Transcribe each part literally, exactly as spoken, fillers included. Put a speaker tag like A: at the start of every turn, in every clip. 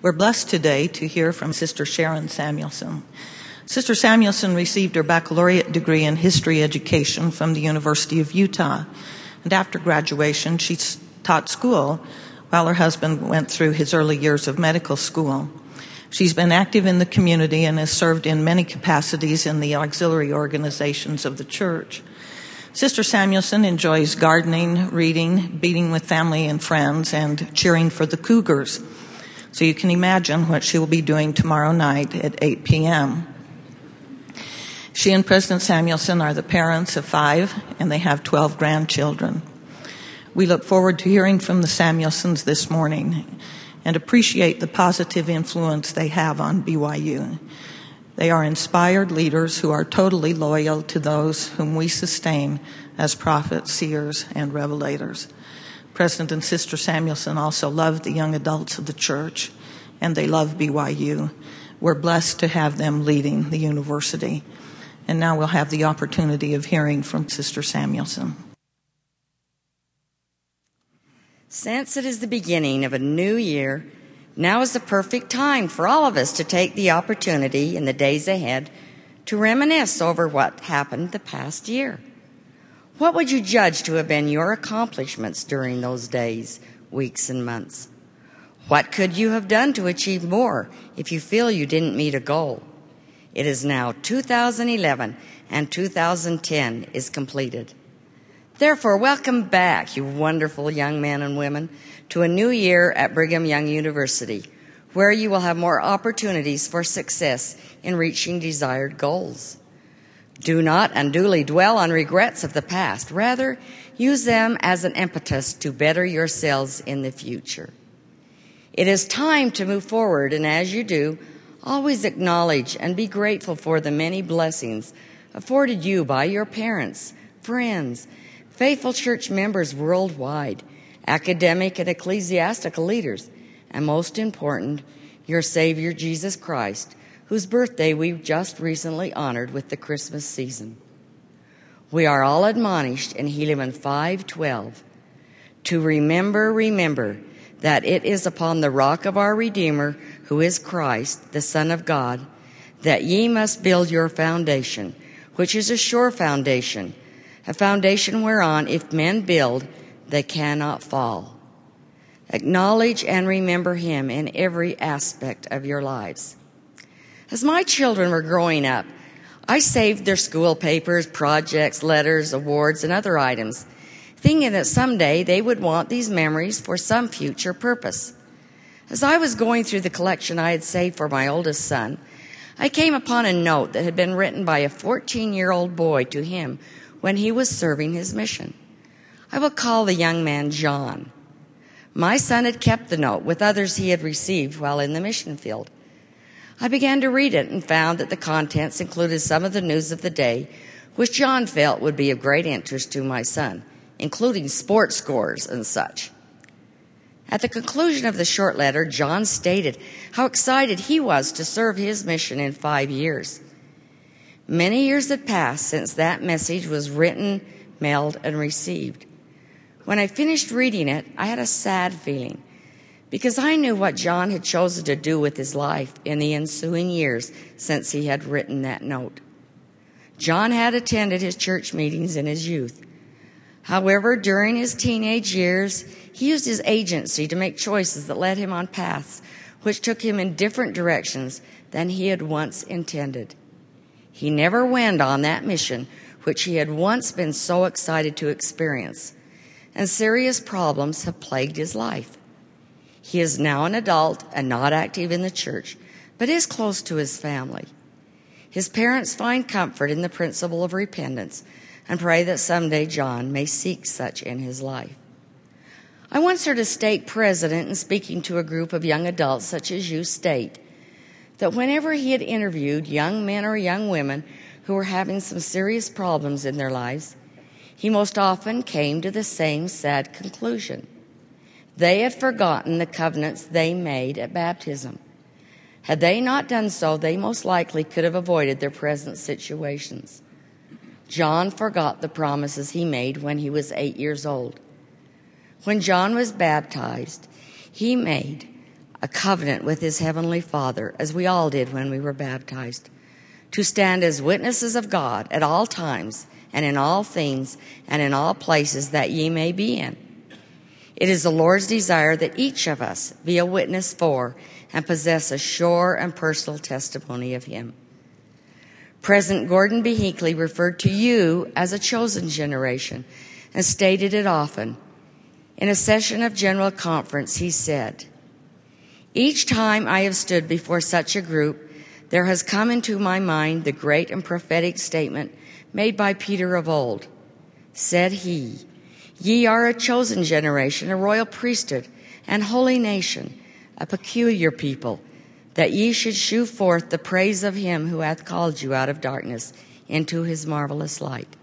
A: We're blessed today to hear from Sister Sharon Samuelson. Sister Samuelson received her baccalaureate degree in history education from the University of Utah. And after graduation, she taught school while her husband went through his early years of medical school. She's been active in the community and has served in many capacities in the auxiliary organizations of the church. Sister Samuelson enjoys gardening, reading, beating with family and friends, and cheering for the Cougars. So you can imagine what she will be doing tomorrow night at eight p.m. She and President Samuelson are the parents of five, and they have twelve grandchildren. We look forward to hearing from the Samuelsons this morning and appreciate the positive influence they have on B Y U. They are inspired leaders who are totally loyal to those whom we sustain as prophets, seers, and revelators. President and Sister Samuelson also love the young adults of the church, and they love B Y U. We're blessed to have them leading the university. And now we'll have the opportunity of hearing from Sister Samuelson.
B: Since it is the beginning of a new year, now is the perfect time for all of us to take the opportunity in the days ahead to reminisce over what happened the past year. What would you judge to have been your accomplishments during those days, weeks, and months? What could you have done to achieve more if you feel you didn't meet a goal? It is now two thousand eleven, and two thousand ten is completed. Therefore, welcome back, you wonderful young men and women, to a new year at Brigham Young University, where you will have more opportunities for success in reaching desired goals. Do not unduly dwell on regrets of the past. Rather, use them as an impetus to better yourselves in the future. It is time to move forward, and as you do, always acknowledge and be grateful for the many blessings afforded you by your parents, friends, faithful church members worldwide, academic and ecclesiastical leaders, and most important, your Savior, Jesus Christ, whose birthday we just recently honored with the Christmas season. We are all admonished in Helaman five twelve to remember, remember that it is upon the rock of our Redeemer, who is Christ, the Son of God, that ye must build your foundation, which is a sure foundation, a foundation whereon if men build, they cannot fall. Acknowledge and remember him in every aspect of your lives. As my children were growing up, I saved their school papers, projects, letters, awards, and other items, thinking that someday they would want these memories for some future purpose. As I was going through the collection I had saved for my oldest son, I came upon a note that had been written by a fourteen-year-old boy to him when he was serving his mission. I will call the young man John. My son had kept the note with others he had received while in the mission field. I began to read it and found that the contents included some of the news of the day, which John felt would be of great interest to my son, including sports scores and such. At the conclusion of the short letter, John stated how excited he was to serve his mission in five years. Many years had passed since that message was written, mailed, and received. When I finished reading it, I had a sad feeling, because I knew what John had chosen to do with his life in the ensuing years since he had written that note. John had attended his church meetings in his youth. However, during his teenage years, he used his agency to make choices that led him on paths which took him in different directions than he had once intended. He never went on that mission which he had once been so excited to experience, and serious problems have plagued his life. He is now an adult and not active in the church, but is close to his family. His parents find comfort in the principle of repentance and pray that someday John may seek such in his life. I once heard a stake president, in speaking to a group of young adults such as you, state that whenever he had interviewed young men or young women who were having some serious problems in their lives, he most often came to the same sad conclusion. They had forgotten the covenants they made at baptism. Had they not done so, they most likely could have avoided their present situations. John forgot the promises he made when he was eight years old. When John was baptized, he made a covenant with his heavenly Father, as we all did when we were baptized, to stand as witnesses of God at all times and in all things and in all places that ye may be in. It is the Lord's desire that each of us be a witness for and possess a sure and personal testimony of him. President Gordon B. Hinckley referred to you as a chosen generation and stated it often. In a session of General Conference, he said, "Each time I have stood before such a group, there has come into my mind the great and prophetic statement made by Peter of old. Said he, Ye are a chosen generation, a royal priesthood, and holy nation, a peculiar people, that ye should shew forth the praise of him who hath called you out of darkness into his marvelous light."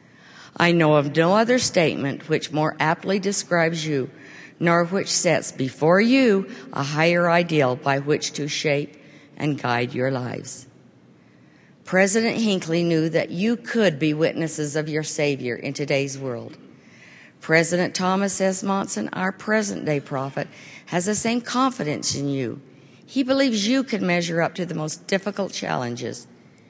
B: I know of no other statement which more aptly describes you, nor which sets before you a higher ideal by which to shape and guide your lives. President Hinckley knew that you could be witnesses of your Savior in today's world. President Thomas S. Monson, our present-day prophet, has the same confidence in you. He believes you can measure up to the most difficult challenges.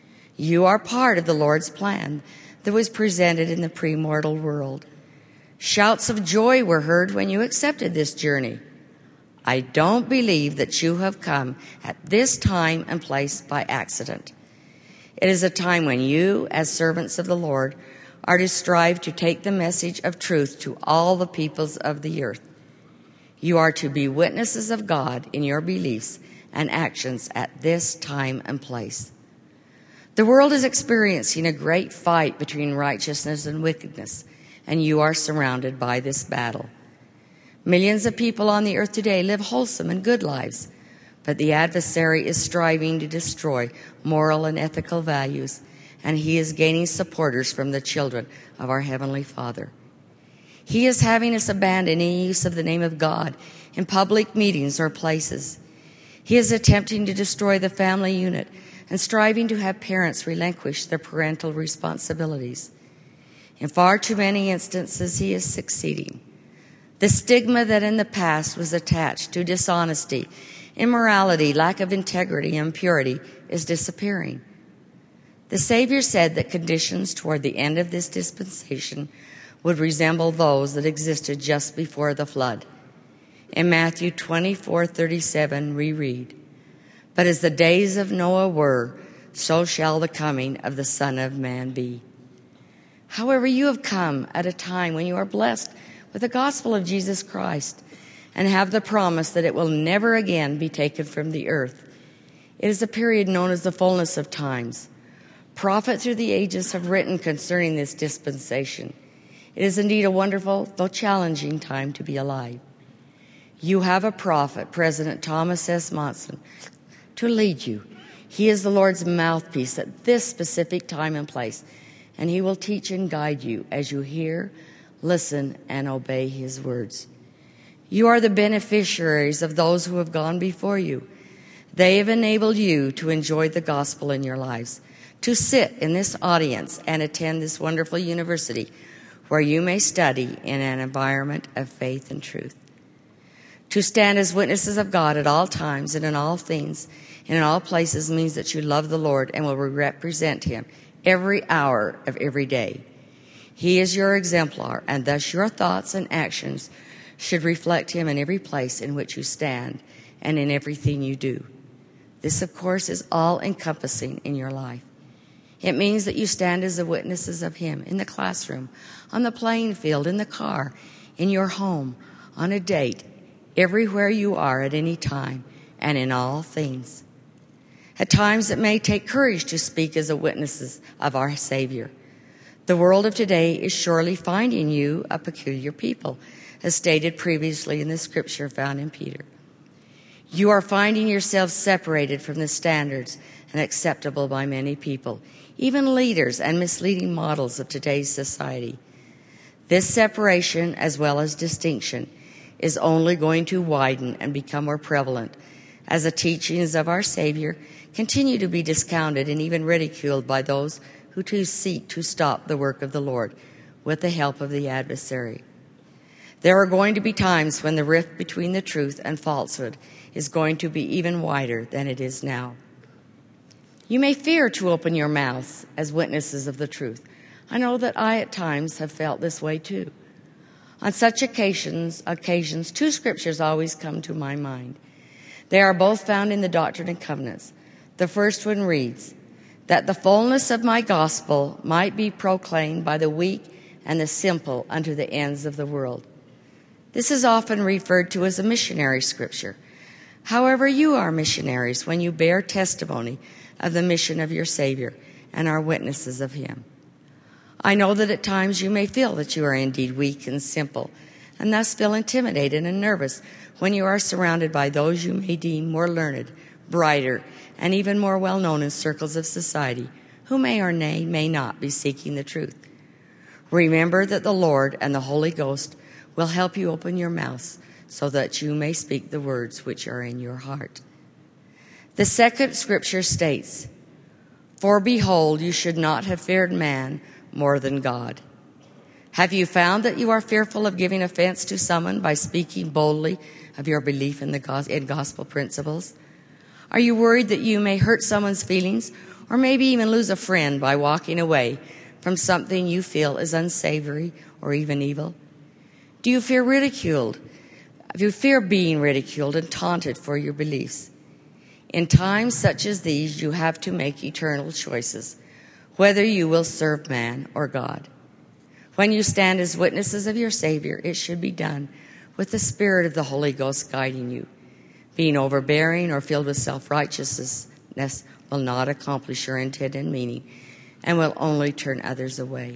B: You are part of the Lord's plan that was presented in the premortal world. Shouts of joy were heard when you accepted this journey. I don't believe that you have come at this time and place by accident. It is a time when you, as servants of the Lord, are to strive to take the message of truth to all the peoples of the earth. You are to be witnesses of God in your beliefs and actions at this time and place. The world is experiencing a great fight between righteousness and wickedness, and you are surrounded by this battle. Millions of people on the earth today live wholesome and good lives, but the adversary is striving to destroy moral and ethical values, and he is gaining supporters from the children of our Heavenly Father. He is having us abandon any use of the name of God in public meetings or places. He is attempting to destroy the family unit and striving to have parents relinquish their parental responsibilities. In far too many instances, he is succeeding. The stigma that in the past was attached to dishonesty, immorality, lack of integrity, and purity is disappearing. The Savior said that conditions toward the end of this dispensation would resemble those that existed just before the flood. In Matthew twenty-four thirty-seven, we read, "But as the days of Noah were, so shall the coming of the Son of Man be." However, you have come at a time when you are blessed with the gospel of Jesus Christ and have the promise that it will never again be taken from the earth. It is a period known as the fullness of times. Prophets through the ages have written concerning this dispensation. It is indeed a wonderful, though challenging, time to be alive. You have a prophet, President Thomas S. Monson, to lead you. He is the Lord's mouthpiece at this specific time and place, and he will teach and guide you as you hear, listen, and obey his words. You are the beneficiaries of those who have gone before you. They have enabled you to enjoy the gospel in your lives, to sit in this audience and attend this wonderful university where you may study in an environment of faith and truth. To stand as witnesses of God at all times and in all things and in all places means that you love the Lord and will represent him every hour of every day. He is your exemplar, and thus your thoughts and actions should reflect him in every place in which you stand and in everything you do. This, of course, is all-encompassing in your life. It means that you stand as the witnesses of him in the classroom, on the playing field, in the car, in your home, on a date, everywhere you are at any time, and in all things. At times it may take courage to speak as a witnesses of our Savior. The world of today is surely finding you a peculiar people, as stated previously in the scripture found in Peter. You are finding yourselves separated from the standards and acceptable by many people, even leaders and misleading models of today's society. This separation, as well as distinction, is only going to widen and become more prevalent as the teachings of our Savior continue to be discounted and even ridiculed by those who too seek to stop the work of the Lord with the help of the adversary. There are going to be times when the rift between the truth and falsehood is going to be even wider than it is now. You may fear to open your mouths as witnesses of the truth. I know that I at times have felt this way too. On such occasions, occasions, two scriptures always come to my mind. They are both found in the Doctrine and Covenants. The first one reads, that the fullness of my gospel might be proclaimed by the weak and the simple unto the ends of the world. This is often referred to as a missionary scripture. However, you are missionaries when you bear testimony of the mission of your Savior and are witnesses of him. I know that at times you may feel that you are indeed weak and simple, and thus feel intimidated and nervous when you are surrounded by those you may deem more learned, brighter, and even more well-known in circles of society, who may or may, may not be seeking the truth. Remember that the Lord and the Holy Ghost will help you open your mouths so that you may speak the words which are in your heart. The second scripture states, for behold, you should not have feared man more than God. Have you found that you are fearful of giving offense to someone by speaking boldly of your belief in the gos- in gospel principles? Are you worried that you may hurt someone's feelings or maybe even lose a friend by walking away from something you feel is unsavory or even evil? Do you fear ridiculed? Do you fear being ridiculed and taunted for your beliefs? In times such as these, you have to make eternal choices, whether you will serve man or God. When you stand as witnesses of your Savior, it should be done with the Spirit of the Holy Ghost guiding you. Being overbearing or filled with self-righteousness will not accomplish your intended meaning and will only turn others away.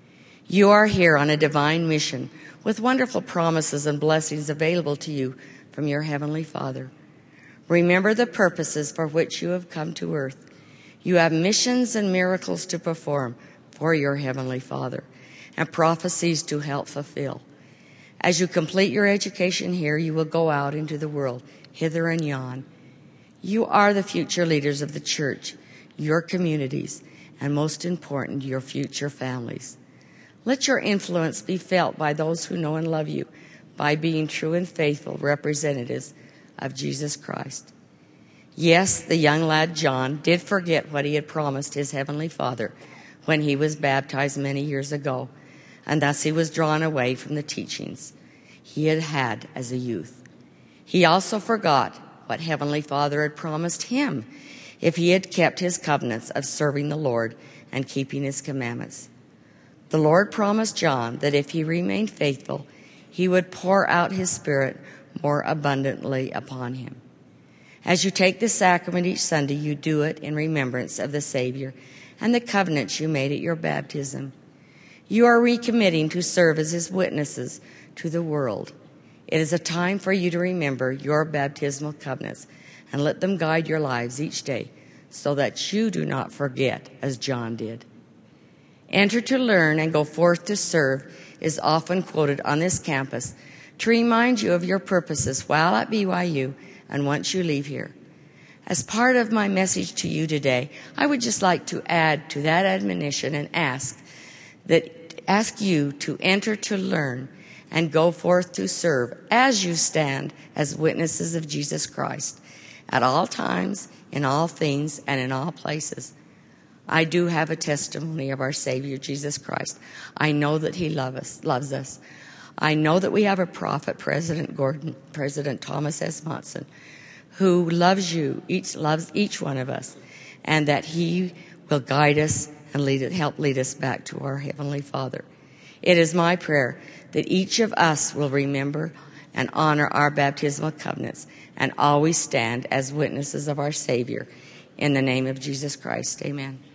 B: You are here on a divine mission with wonderful promises and blessings available to you from your Heavenly Father. Remember the purposes for which you have come to earth. You have missions and miracles to perform for your Heavenly Father and prophecies to help fulfill. As you complete your education here, you will go out into the world, hither and yon. You are the future leaders of the church, your communities, and most important, your future families. Let your influence be felt by those who know and love you by being true and faithful representatives of Jesus Christ. Yes, the young lad John did forget what he had promised his Heavenly Father when he was baptized many years ago, and thus he was drawn away from the teachings he had had as a youth. He also forgot what Heavenly Father had promised him if he had kept his covenants of serving the Lord and keeping his commandments. The Lord promised John that if he remained faithful, he would pour out his Spirit more abundantly upon him. As you take the sacrament each Sunday, you do it in remembrance of the Savior and the covenants you made at your baptism. You are recommitting to serve as his witnesses to the world. It is a time for you to remember your baptismal covenants and let them guide your lives each day so that you do not forget as John did. Enter to learn and go forth to serve is often quoted on this campus to remind you of your purposes while at B Y U and once you leave here. As part of my message to you today, I would just like to add to that admonition and ask that ask you to enter to learn and go forth to serve as you stand as witnesses of Jesus Christ at all times, in all things, and in all places. I do have a testimony of our Savior, Jesus Christ. I know that he love us, loves us. I know that we have a prophet, President Gordon, President Thomas S. Monson, who loves you, each loves each one of us, and that he will guide us and lead it, help lead us back to our Heavenly Father. It is my prayer that each of us will remember and honor our baptismal covenants and always stand as witnesses of our Savior. In the name of Jesus Christ, amen.